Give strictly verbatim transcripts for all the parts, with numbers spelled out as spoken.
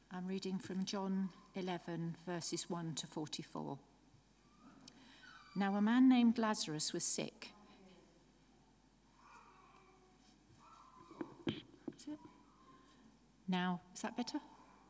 I'm reading from John eleven, verses one to forty-four. Now a man named Lazarus was sick. Is it? Now, is that better?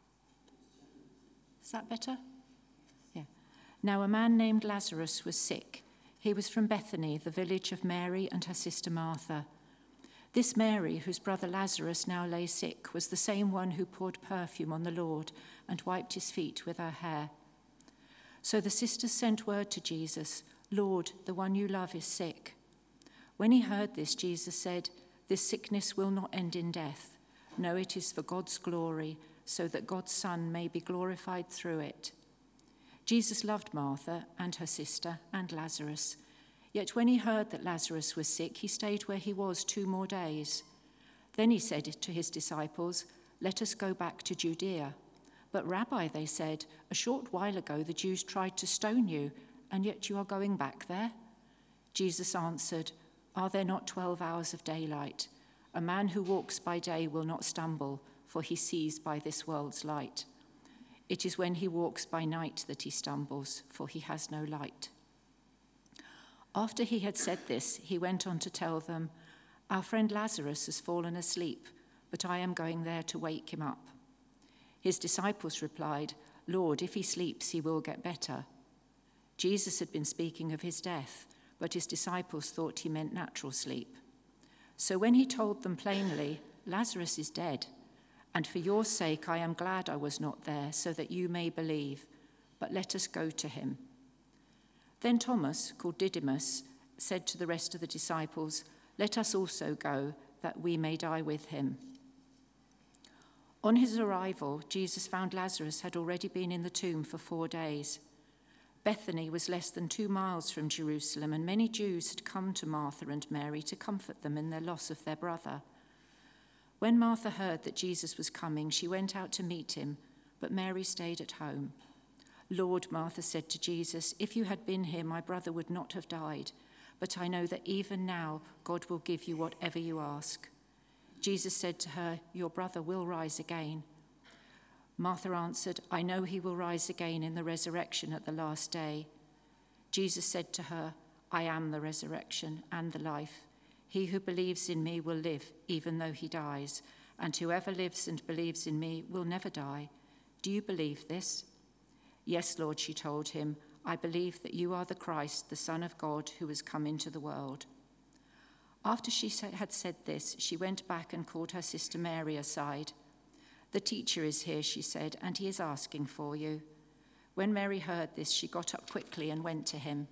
Is that better? Yeah. Now a man named Lazarus was sick. He was from Bethany, the village of Mary and her sister Martha. This Mary, whose brother Lazarus now lay sick, was the same one who poured perfume on the Lord and wiped his feet with her hair. So the sisters sent word to Jesus, "Lord, the one you love is sick." When he heard this, Jesus said, "This sickness will not end in death. No, it is for God's glory, so that God's Son may be glorified through it." Jesus loved Martha and her sister and Lazarus. Yet when he heard that Lazarus was sick, he stayed where he was two more days. Then he said to his disciples, "Let us go back to Judea." "But Rabbi," they said, "a short while ago the Jews tried to stone you, and yet you are going back there?" Jesus answered, "Are there not twelve hours of daylight? A man who walks by day will not stumble, for he sees by this world's light. It is when he walks by night that he stumbles, for he has no light." After he had said this, he went on to tell them, "Our friend Lazarus has fallen asleep, but I am going there to wake him up." His disciples replied, "Lord, if he sleeps, he will get better." Jesus had been speaking of his death, but his disciples thought he meant natural sleep. So when he told them plainly, "Lazarus is dead, and for your sake I am glad I was not there, so that you may believe, but let us go to him." Then Thomas, called Didymus, said to the rest of the disciples, "Let us also go, that we may die with him." On his arrival, Jesus found Lazarus had already been in the tomb for four days. Bethany was less than two miles from Jerusalem, and many Jews had come to Martha and Mary to comfort them in their loss of their brother. When Martha heard that Jesus was coming, she went out to meet him, but Mary stayed at home. "Lord," Martha said to Jesus, "if you had been here, my brother would not have died. But I know that even now God will give you whatever you ask." Jesus said to her, "Your brother will rise again." Martha answered, "I know he will rise again in the resurrection at the last day." Jesus said to her, "I am the resurrection and the life. He who believes in me will live, even though he dies, and whoever lives and believes in me will never die. Do you believe this?" "Yes, Lord," she told him, "I believe that you are the Christ, the Son of God, who has come into the world." After she had said this, she went back and called her sister Mary aside. "The teacher is here," she said, "and he is asking for you." When Mary heard this, she got up quickly and went to him.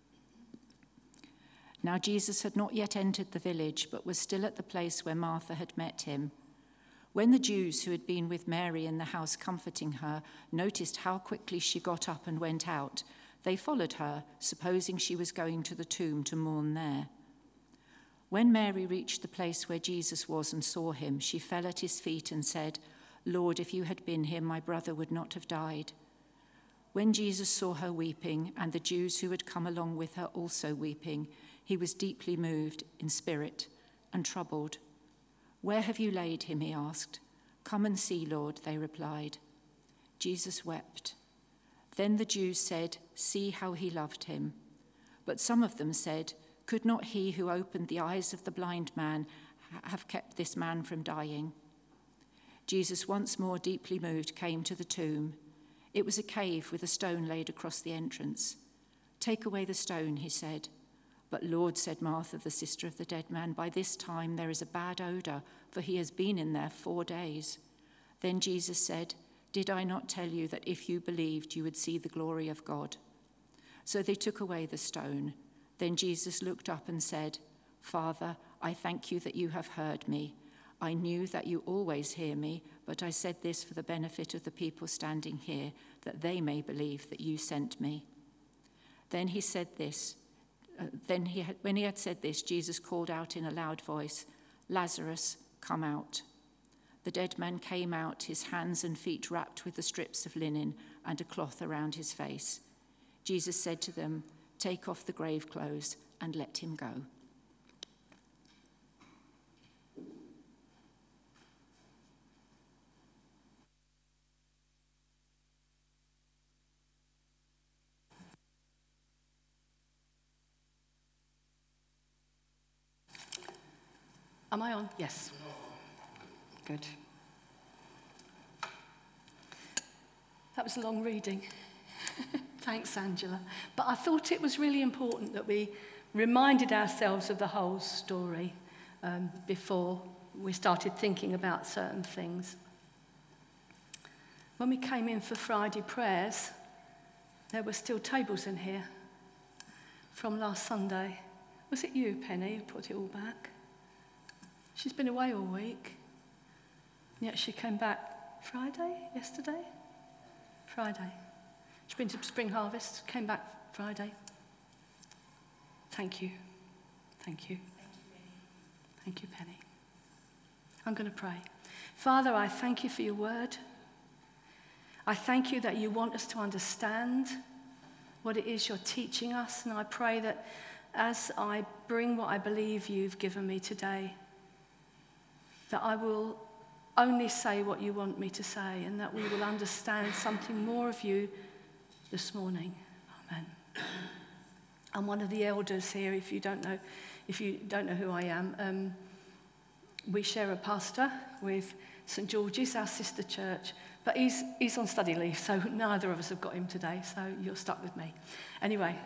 Now Jesus had not yet entered the village, but was still at the place where Martha had met him. When the Jews who had been with Mary in the house comforting her noticed how quickly she got up and went out, they followed her, supposing she was going to the tomb to mourn there. When Mary reached the place where Jesus was and saw him, she fell at his feet and said, "Lord, if you had been here, my brother would not have died." When Jesus saw her weeping, and the Jews who had come along with her also weeping, he was deeply moved in spirit and troubled. "Where have you laid him?" he asked. "Come and see, Lord," they replied. Jesus wept. Then the Jews said, "See how he loved him." But some of them said, "Could not he who opened the eyes of the blind man have kept this man from dying?" Jesus, once more deeply moved, came to the tomb. It was a cave with a stone laid across the entrance. "Take away the stone," he said. "But Lord," said Martha, the sister of the dead man, "by this time there is a bad odor, for he has been in there four days." Then Jesus said, "Did I not tell you that if you believed, you would see the glory of God?" So they took away the stone. Then Jesus looked up and said, "Father, I thank you that you have heard me. I knew that you always hear me, but I said this for the benefit of the people standing here, that they may believe that you sent me." Then he said this. Uh, then he had, when he had said this, Jesus called out in a loud voice, "Lazarus, come out." The dead man came out, his hands and feet wrapped with the strips of linen and a cloth around his face. Jesus said to them, "Take off the grave clothes and let him go." Am I on? Yes. Good. That was a long reading. Thanks, Angela. But I thought it was really important that we reminded ourselves of the whole story um, before we started thinking about certain things. When we came in for Friday prayers, there were still tables in here from last Sunday. Was it you, Penny, who put it all back? She's been away all week. Yet she came back Friday, yesterday? Friday. She's been to Spring Harvest, came back Friday. Thank you. Thank you. Thank you, Penny. I'm going to pray. Father, I thank you for your word. I thank you that you want us to understand what it is you're teaching us, and I pray that as I bring what I believe you've given me today, that I will only say what you want me to say, and that we will understand something more of you this morning. Amen. I'm one of the elders here. If you don't know, if you don't know who I am, um, we share a pastor with St George's, our sister church, but he's he's on study leave, so neither of us have got him today. So you're stuck with me. Anyway,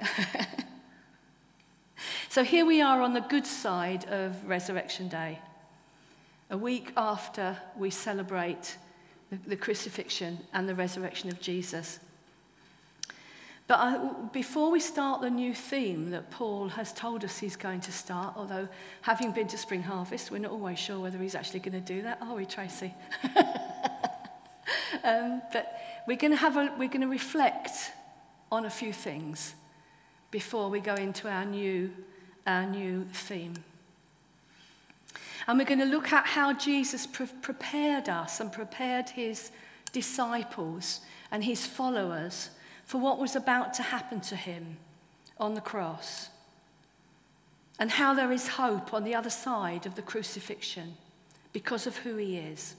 so here we are on the good side of Resurrection Day. A week after we celebrate the, the crucifixion and the resurrection of Jesus. But I, before we start the new theme that Paul has told us he's going to start, although having been to Spring Harvest, we're not always sure whether he's actually going to do that, are we, Tracy? um, but we're going to have a, we're going to reflect on a few things before we go into our new, our new theme. And we're going to look at how Jesus pre- prepared us and prepared his disciples and his followers for what was about to happen to him on the cross. And how there is hope on the other side of the crucifixion because of who he is.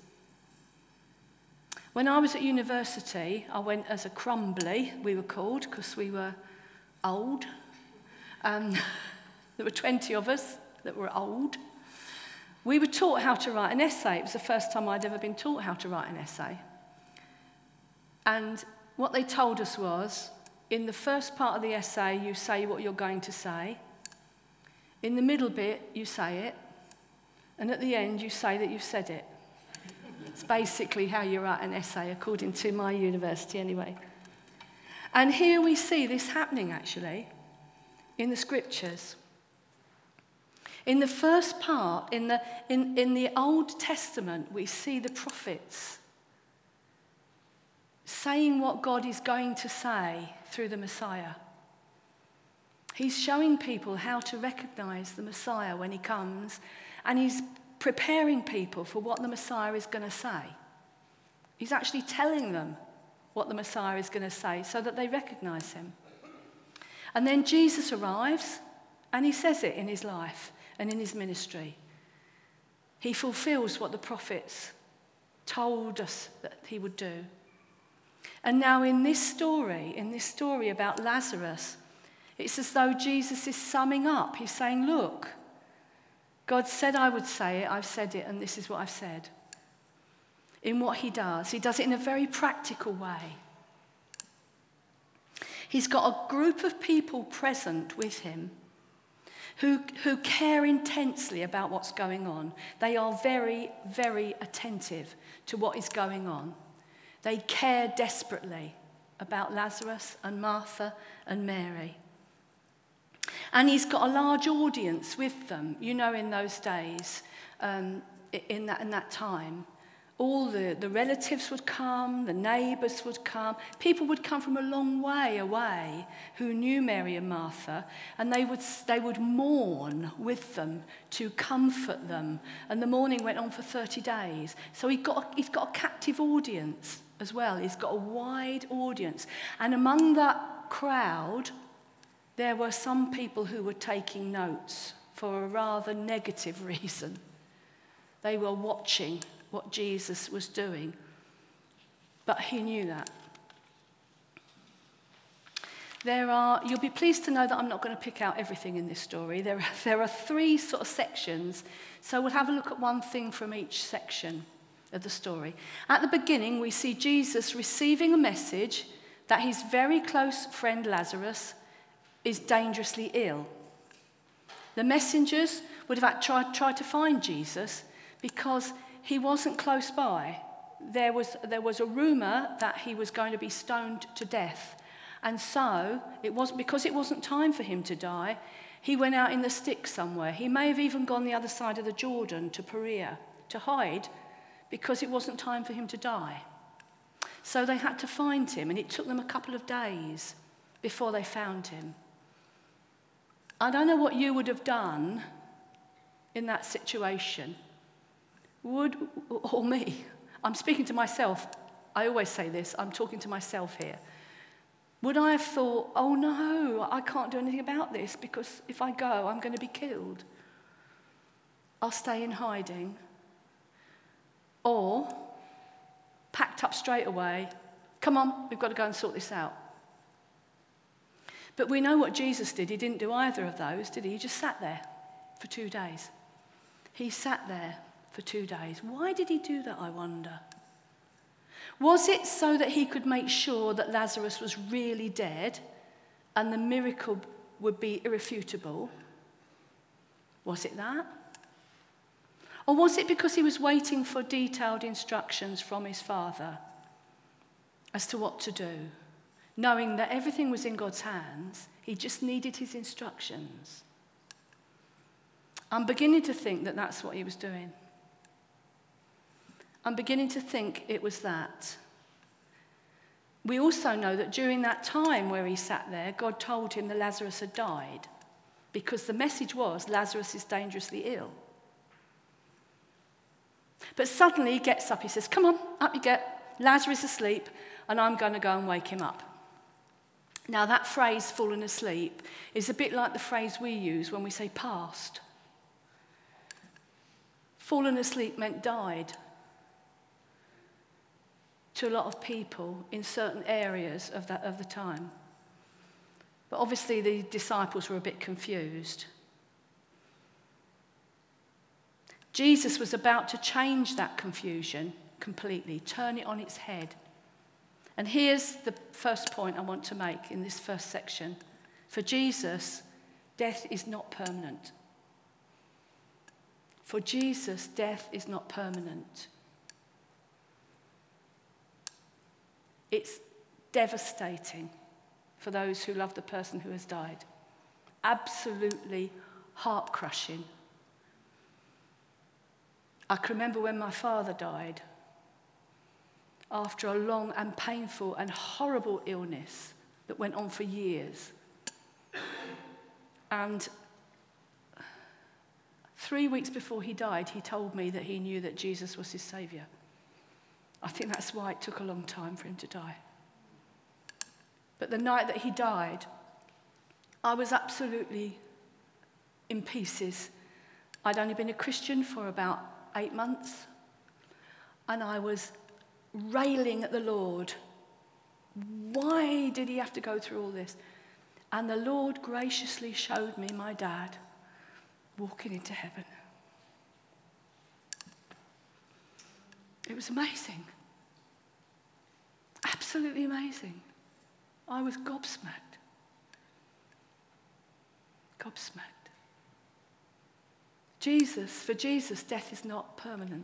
When I was at university, I went as a crumbly, we were called, because we were old. Um, there were twenty of us that were old. We were taught how to write an essay. It was the first time I'd ever been taught how to write an essay. And what they told us was, in the first part of the essay, you say what you're going to say. In the middle bit, you say it. And at the end, you say that you've said it. It's basically how you write an essay, according to my university anyway. And here we see this happening, actually, in the scriptures. In the first part, in the, in, in the Old Testament, we see the prophets saying what God is going to say through the Messiah. He's showing people how to recognize the Messiah when he comes, and he's preparing people for what the Messiah is going to say. He's actually telling them what the Messiah is going to say so that they recognize him. And then Jesus arrives, and he says it in his life and in his ministry. He fulfills what the prophets told us that he would do. And now in this story, in this story about Lazarus, it's as though Jesus is summing up. He's saying, look, God said I would say it, I've said it, and this is what I've said. In what he does. He does it in a very practical way. He's got a group of people present with him who, who care intensely about what's going on. They are very, very attentive to what is going on. They care desperately about Lazarus and Martha and Mary. And he's got a large audience with them. You know, in those days, um, in that in that time, all the, the relatives would come, the neighbours would come. People would come from a long way away who knew Mary and Martha, and they would they would mourn with them to comfort them. And the mourning went on for thirty days. So he got he's got a captive audience as well. He's got a wide audience. And among that crowd, there were some people who were taking notes for a rather negative reason. They were watching what Jesus was doing, but he knew that. There are, you'll be pleased to know that I'm not going to pick out everything in this story. There, there are three sort of sections, so we'll have a look at one thing from each section of the story. At the beginning, we see Jesus receiving a message that his very close friend Lazarus is dangerously ill. The messengers would have tried, tried to find Jesus because he wasn't close by. There was, there was a rumour that he was going to be stoned to death. And so, it was because it wasn't time for him to die, he went out in the sticks somewhere. He may have even gone the other side of the Jordan to Perea to hide because it wasn't time for him to die. So they had to find him, and it took them a couple of days before they found him. I don't know what you would have done in that situation. Would, or me. I'm speaking to myself. I always say this. I'm talking to myself here. Would I have thought, oh no, I can't do anything about this because if I go, I'm going to be killed. I'll stay in hiding. Or, packed up straight away, come on, we've got to go and sort this out. But we know what Jesus did. He didn't do either of those, did he? He just sat there for two days. He sat there for two days. Why did he do that, I wonder? Was it so that he could make sure that Lazarus was really dead and the miracle would be irrefutable? Was it that? Or was it because he was waiting for detailed instructions from his Father as to what to do, knowing that everything was in God's hands, he just needed his instructions? I'm beginning to think that that's what he was doing. I'm beginning to think it was that. We also know that during that time where he sat there, God told him that Lazarus had died because the message was Lazarus is dangerously ill. But suddenly he gets up, he says, come on, up you get, Lazarus is asleep, and I'm going to go and wake him up. Now that phrase, fallen asleep, is a bit like the phrase we use when we say passed. Fallen asleep meant died to a lot of people in certain areas of that of the time. But obviously the disciples were a bit confused. Jesus was about to change that confusion completely, turn it on its head. And here's the first point I want to make in this first section. For Jesus, death is not permanent. For Jesus, death is not permanent. It's devastating for those who love the person who has died. Absolutely heart-crushing. I can remember when my father died after a long and painful and horrible illness that went on for years. And three weeks before he died, he told me that he knew that Jesus was his saviour. I think that's why it took a long time for him to die. But the night that he died, I was absolutely in pieces. I'd only been a Christian for about eight months, and I was railing at the Lord. Why did he have to go through all this? And the Lord graciously showed me my dad walking into heaven. It was amazing. Absolutely amazing. I was gobsmacked. Gobsmacked. Jesus, for Jesus, death is not permanent.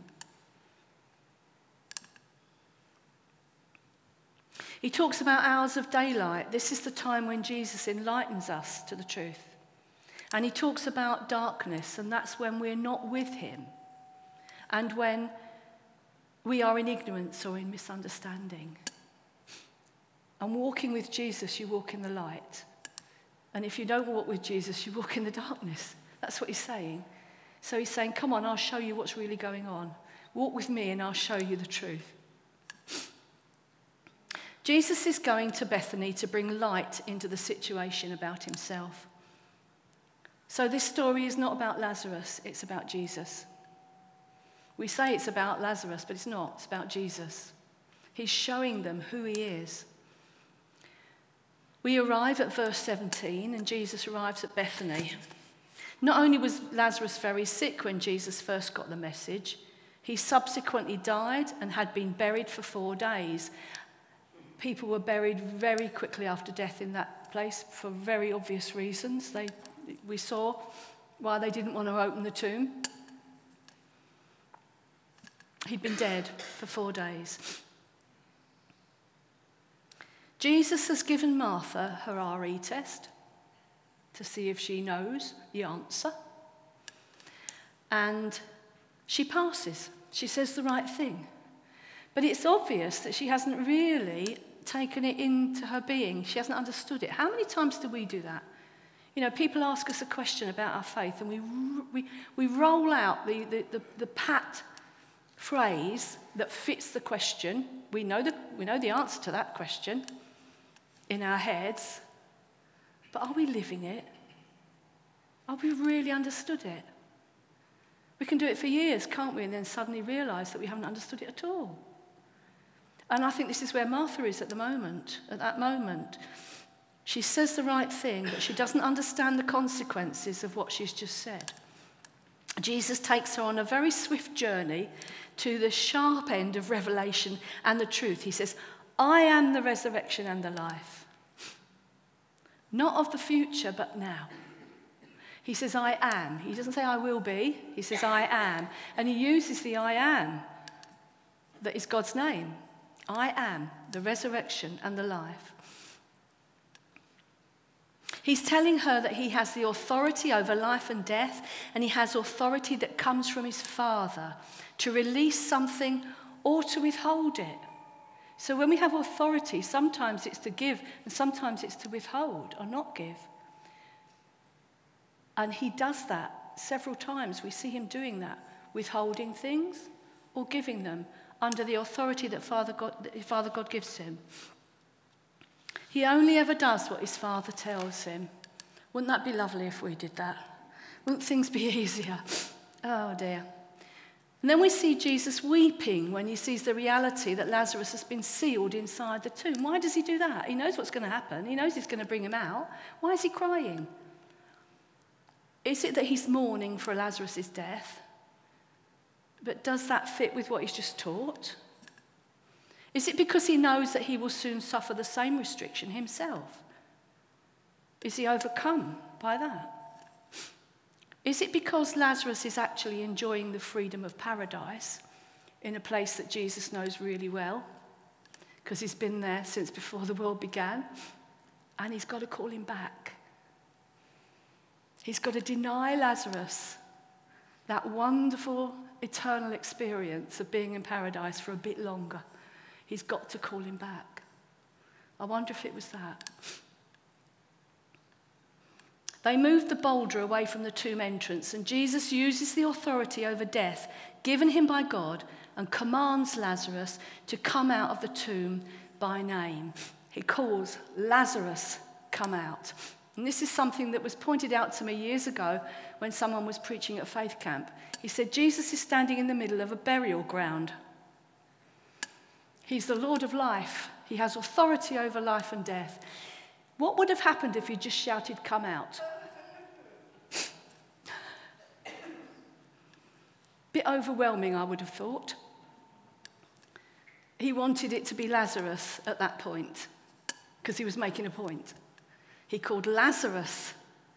He talks about hours of daylight. This is the time when Jesus enlightens us to the truth. And he talks about darkness, and that's when we're not with him. And when we are in ignorance or in misunderstanding. And walking with Jesus, you walk in the light. And if you don't walk with Jesus, you walk in the darkness. That's what he's saying. So he's saying, come on, I'll show you what's really going on. Walk with me and I'll show you the truth. Jesus is going to Bethany to bring light into the situation about himself. So this story is not about Lazarus, it's about Jesus. We say it's about Lazarus, but it's not. It's about Jesus. He's showing them who he is. We arrive at verse seventeen, and Jesus arrives at Bethany. Not only was Lazarus very sick when Jesus first got the message, he subsequently died and had been buried for four days. People were buried very quickly after death in that place for very obvious reasons. They, we saw why they didn't want to open the tomb. He'd been dead for four days. Jesus has given Martha her R E test to see if she knows the answer. And she passes. She says the right thing. But it's obvious that she hasn't really taken it into her being. She hasn't understood it. How many times do we do that? You know, people ask us a question about our faith, and we we, we roll out the, the, the, the pat phrase that fits the question. We know the, we know the answer to that question in our heads, but are we living it? Are we really understood it? We can do it for years, can't we, and then suddenly realise that we haven't understood it at all. And I think this is where Martha is at the moment, at that moment. She says the right thing, but she doesn't understand the consequences of what she's just said. Jesus takes her on a very swift journey to the sharp end of revelation and the truth. He says, I am the resurrection and the life. Not of the future, but now. He says, I am. He doesn't say I will be. He says, I am. And he uses the I am that is God's name. I am the resurrection and the life. He's telling her that he has the authority over life and death, and he has authority that comes from his Father to release something or to withhold it. So when we have authority, sometimes it's to give and sometimes it's to withhold or not give. And he does that several times. We see him doing that, withholding things or giving them under the authority that Father God, that Father God gives him. He only ever does what his Father tells him. Wouldn't that be lovely if we did that? Wouldn't things be easier? Oh dear. And then we see Jesus weeping when he sees the reality that Lazarus has been sealed inside the tomb. Why does he do that? He knows what's going to happen. He knows he's going to bring him out. Why is he crying? Is it that he's mourning for Lazarus' death? But does that fit with what he's just taught? Is it because he knows that he will soon suffer the same restriction himself? Is he overcome by that? Is it because Lazarus is actually enjoying the freedom of paradise in a place that Jesus knows really well? Because he's been there since before the world began, and he's got to call him back. He's got to deny Lazarus that wonderful eternal experience of being in paradise for a bit longer. He's got to call him back. I wonder if it was that. They moved the boulder away from the tomb entrance, and Jesus uses the authority over death given him by God and commands Lazarus to come out of the tomb by name. He calls, Lazarus, come out. And this is something that was pointed out to me years ago when someone was preaching at Faith Camp. He said, Jesus is standing in the middle of a burial ground. He's the Lord of life. He has authority over life and death. What would have happened if he just shouted, come out? Bit overwhelming, I would have thought. He wanted it to be Lazarus at that point, because he was making a point. He called Lazarus,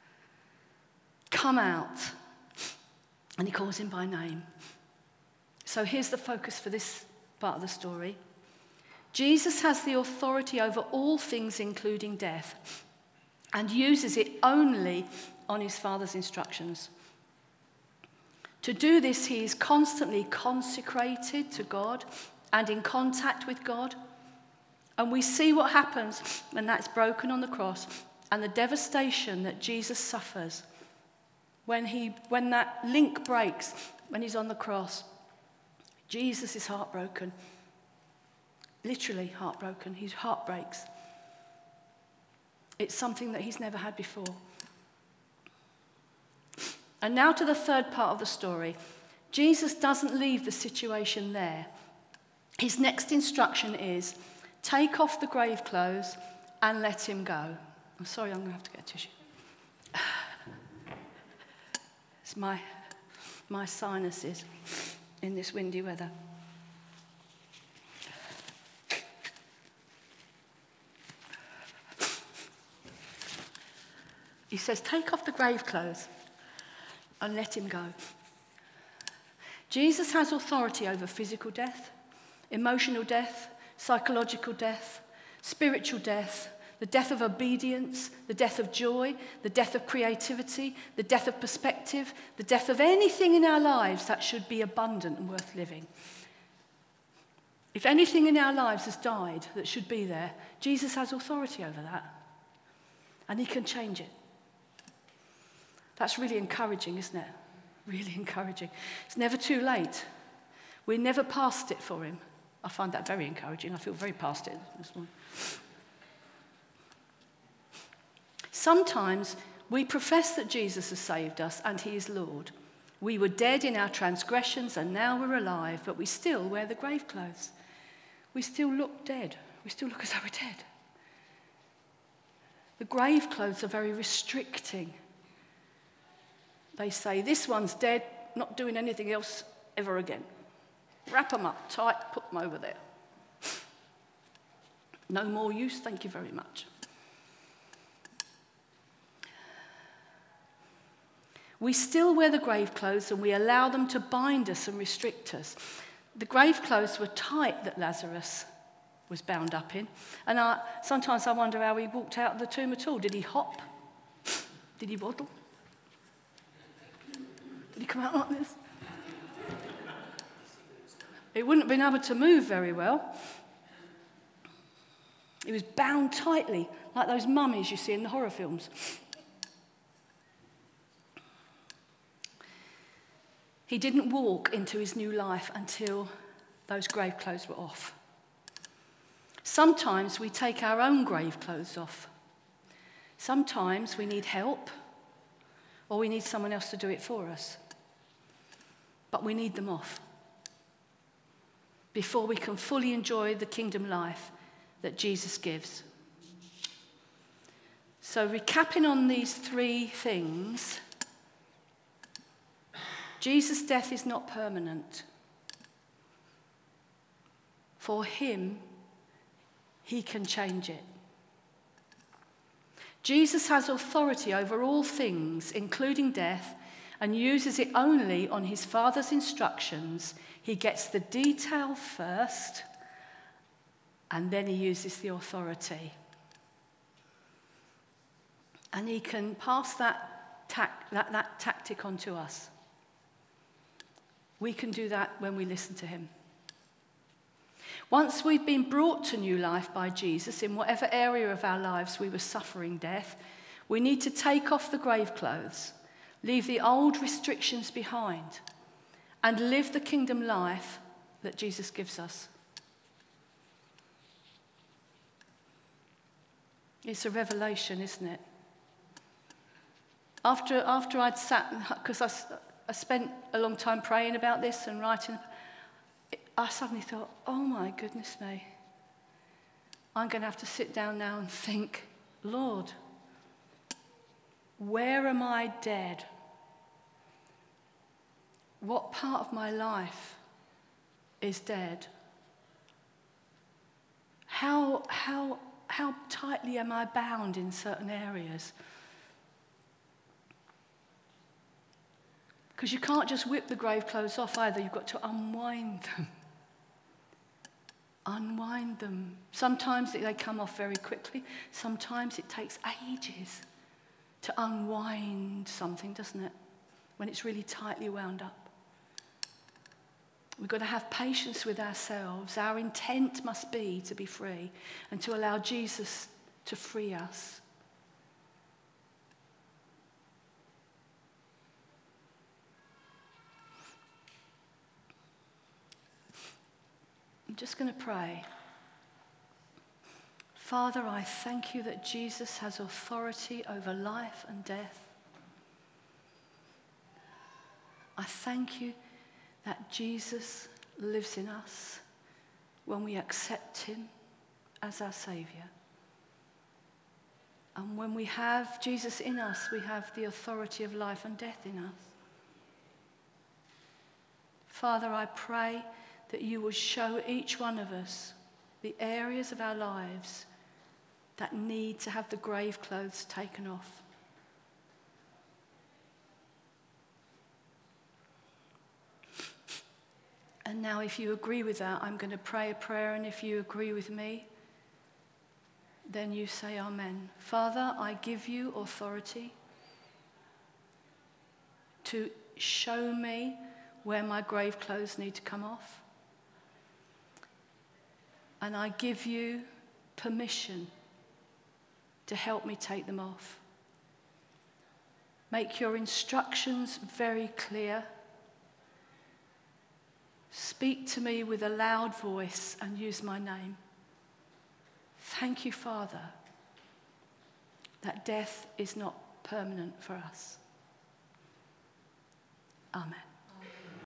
come out, and he calls him by name. So here's the focus for this part of the story. Jesus has the authority over all things, including death, and uses it only on his Father's instructions. To do this, he is constantly consecrated to God and in contact with God. And we see what happens when that's broken on the cross and the devastation that Jesus suffers when, he, when that link breaks, when he's on the cross. Jesus is heartbroken. Literally heartbroken. His heart breaks. It's something that he's never had before. And now to the third part of the story. Jesus doesn't leave the situation there. His next instruction is, take off the grave clothes and let him go. I'm sorry, I'm going to have to get a tissue. It's my, my sinuses in this windy weather. He says, take off the grave clothes and let him go. Jesus has authority over physical death, emotional death, psychological death, spiritual death, the death of obedience, the death of joy, the death of creativity, the death of perspective, the death of anything in our lives that should be abundant and worth living. If anything in our lives has died that should be there, Jesus has authority over that. And he can change it. That's really encouraging, isn't it? Really encouraging. It's never too late. We're never past it for him. I find that very encouraging. I feel very past it this morning. Sometimes we profess that Jesus has saved us and he is Lord. We were dead in our transgressions and now we're alive, but we still wear the grave clothes. We still look dead. We still look as though we're dead. The grave clothes are very restricting. They say, this one's dead, not doing anything else ever again. Wrap them up tight, put them over there. No more use, thank you very much. We still wear the grave clothes and we allow them to bind us and restrict us. The grave clothes were tight that Lazarus was bound up in. And I, sometimes I wonder how he walked out of the tomb at all. Did he hop? Did he waddle? Did he come out like this? He wouldn't have been able to move very well. He was bound tightly, like those mummies you see in the horror films. He didn't walk into his new life until those grave clothes were off. Sometimes we take our own grave clothes off. Sometimes we need help, or we need someone else to do it for us. But we need them off before we can fully enjoy the kingdom life that Jesus gives. So recapping on these three things, Jesus' death is not permanent. For him, he can change it. Jesus has authority over all things, including death, and uses it only on his Father's instructions. He gets the detail first, and then he uses the authority. And he can pass that, tac- that, that tactic on to us. We can do that when we listen to him. Once we've been brought to new life by Jesus, in whatever area of our lives we were suffering death, we need to take off the grave clothes, leave the old restrictions behind, and live the kingdom life that Jesus gives us. It's a revelation, isn't it? After, after I'd sat, because I, I spent a long time praying about this and writing, I suddenly thought, oh my goodness me, I'm going to have to sit down now and think, Lord, where am I dead? What part of my life is dead? How, how, how tightly am I bound in certain areas? Because you can't just whip the grave clothes off either. You've got to unwind them. Unwind them. Sometimes they come off very quickly. Sometimes it takes ages to unwind something, doesn't it? When it's really tightly wound up. We've got to have patience with ourselves. Our intent must be to be free and to allow Jesus to free us. I'm just going to pray. Father, I thank you that Jesus has authority over life and death. I thank you that Jesus lives in us when we accept him as our Saviour. And when we have Jesus in us, we have the authority of life and death in us. Father, I pray that you will show each one of us the areas of our lives that need to have the grave clothes taken off. And now if you agree with that, I'm going to pray a prayer, and if you agree with me, then you say amen. Father, I give you authority to show me where my grave clothes need to come off. And I give you permission to help me take them off. Make your instructions very clear. Speak to me with a loud voice and use my name. Thank you, Father, that death is not permanent for us. Amen.